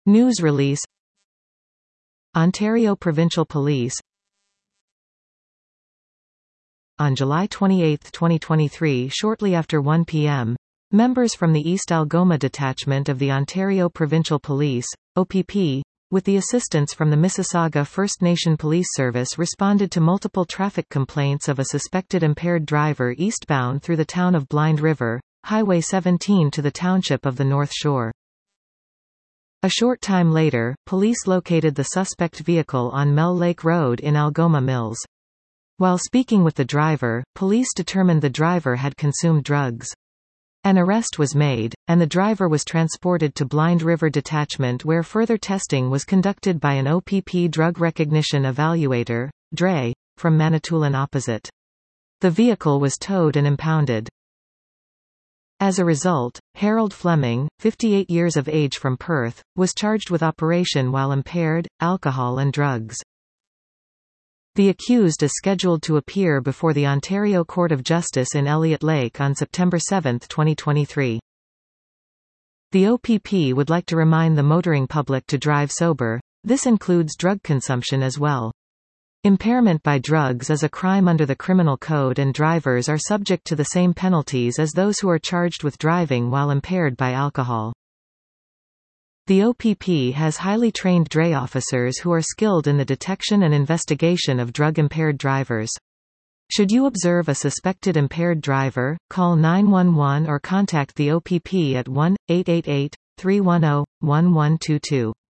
News release. Ontario Provincial Police. On July 28, 2023, shortly after 1 p.m., members from the East Algoma Detachment of the Ontario Provincial Police, OPP, with the assistance from the Mississauga First Nation Police Service, responded to multiple traffic complaints of a suspected impaired driver eastbound through the town of Blind River, Highway 17 to the township of the North Shore. A short time later, police located the suspect vehicle on Mel Lake Road in Algoma Mills. While speaking with the driver, police determined the driver had consumed drugs. An arrest was made, and the driver was transported to Blind River Detachment, where further testing was conducted by an OPP Drug Recognition Evaluator, DRE, from Manitoulin Opposite. The vehicle was towed and impounded. As a result, Harold Fleming, 58 years of age from Perth, was charged with operation while impaired, alcohol and drugs. The accused is scheduled to appear before the Ontario Court of Justice in Elliott Lake on September 7, 2023. The OPP would like to remind the motoring public to drive sober. This includes drug consumption as well. Impairment by drugs is a crime under the Criminal Code, and drivers are subject to the same penalties as those who are charged with driving while impaired by alcohol. The OPP has highly trained DRE officers who are skilled in the detection and investigation of drug-impaired drivers. Should you observe a suspected impaired driver, call 911 or contact the OPP at 1-888-310-1122.